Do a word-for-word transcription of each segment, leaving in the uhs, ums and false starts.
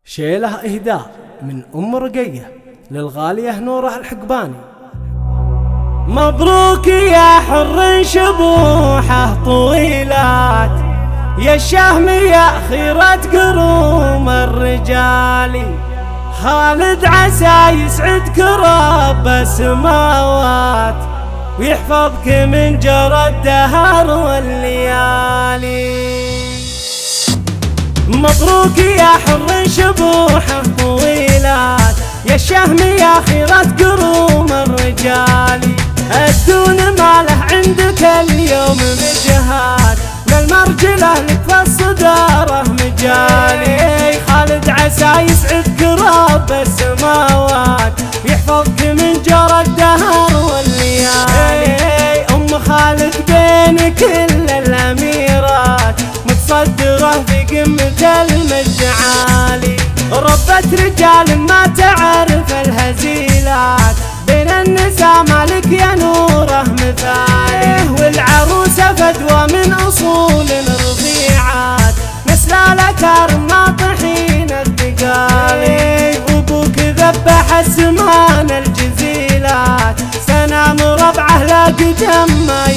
شيله إهداء من أم رقية للغالية نوره الحقباني. مبروك يا حر شبوحه طويلات، يا الشهم يا خيرة قروم الرجال. خالد عسى يسعدك رب السماوات، ويحفظك من جرى الدهر والليالي. مبروك يا حر شبوحه طويلات، يا الشهم يا خيرة قروم الرجال. الدون ماله عندك اليوم مجهاد، للمرجله لك في الصدارة مجالي. خالد عسى يسعدك رب السماوات، يحفظك من جرى الدهر والليالي. ام خالد بين كل الاميرات، متصدره في قمة المجد عالي. ربت رجال ما تعرف الهزيلات، بين النساء مالك يا نوره مثالي. والعروسة فدوى من أصول رفيعات، نسل الأكارم ناطحين الثقالي. وابوك ذبح السمان الجزيلات، سنام ربعه لا قدم ما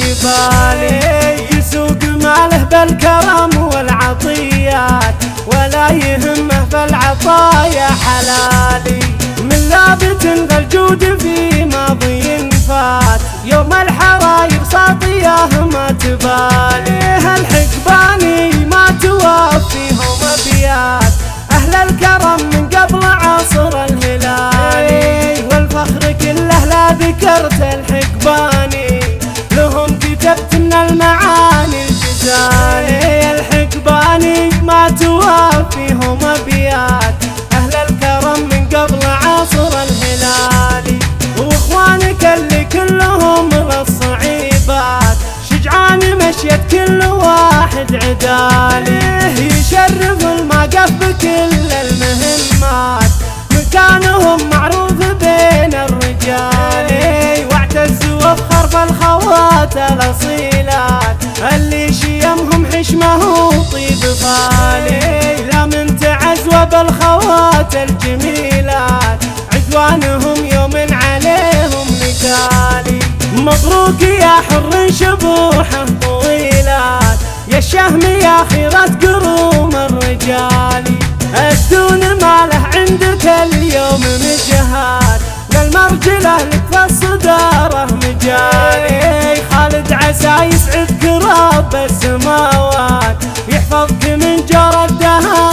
يبالي. يسوق ماله بالكرم والعطيات، ولا يهمه فالعطايا حلالي. من لابت فالجود في ماضي فات، يوم الحراير ساطياه ما تبالي. الحقباني ما توفيهم ابيات، اهل الكرم من قبل عصر الهلالي. والفخر كله لا ذكرت الحقباني، لهم كتبت من المعاني الجزالي. الحقباني ما توفيهم ابيات، اهل الكرم من قبل عصر الهلالي. واخوانك اللي كلهم للصعيبات، شجعان مشيت كل واحد عدالي. يشرف المقف بكل المهمات، مكانهم معروف بين الرجال. واعتز وافخر بالخوات الاصيلات، اللي شيمهم حشمه وطيب بالي. لا من تعز وبالخوات الجميلات، عدوانهم يوم عليهم نكالي. مبروك يا حر شبوحه طويلات، يا الشهم يا خيرة قروم الرجال. الدون ماله عندك اليوم مجهاد، للمرجله لك في الصدارة مجالي. خالد عسى يسعدك رب السماوات، يحفظك من جرى الدهر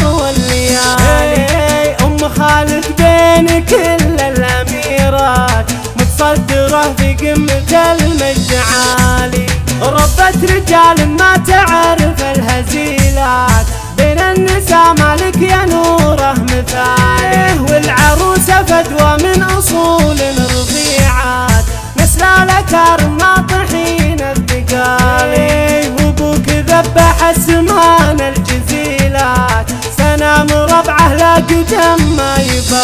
والليالي. ام خالد بين كل الاميرات، متصدره في قمة المجد عالي. ربت رجال ما تعرف الهزيلات، بين النساء مالك يا نوره مثالي. والعروسة فدوى من أصول رفيعات، نسل الأكارم ناطحين الثقالي. وابوك ذبح السمان الجزيلات، سنام ربعه لا قدم ما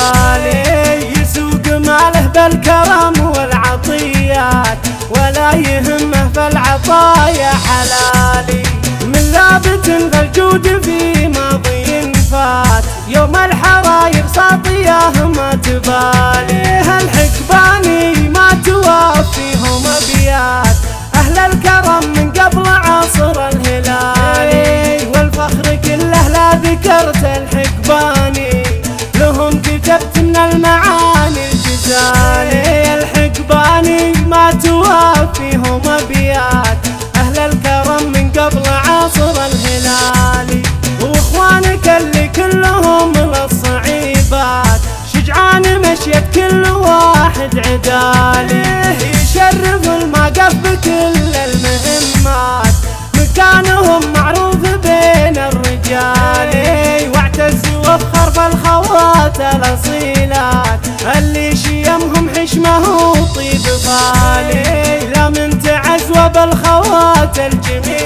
يبالي. يسوق ماله بالكرم والعطيات، ولا يهمه فالعطايا حلالي. من لابت فالجود في ماضي فات، يوم الحراير ساطياه ما تبالي. الحقباني ما توفيهم ابيات، اهل الكرم من قبل عصر الهلالي. والفخر كله لا ذكرت الحقباني، لهم كتبت من المعاني الجزالي. الحقباني ما توفيهم ابيات، اهل الكرم من قبل عصر الهلالي. واخوانك اللي كلهم للصعيبات، شجعان مشيت كل واحد عدالي. يشرف المقف بكل المهمات، مكانهم معروف بين الرجال. واعتز وافخر بالخوات الاصيلات، اللي شيمهم حشمه وطيب بالي. لا من تعز وبالخوات الجميلات،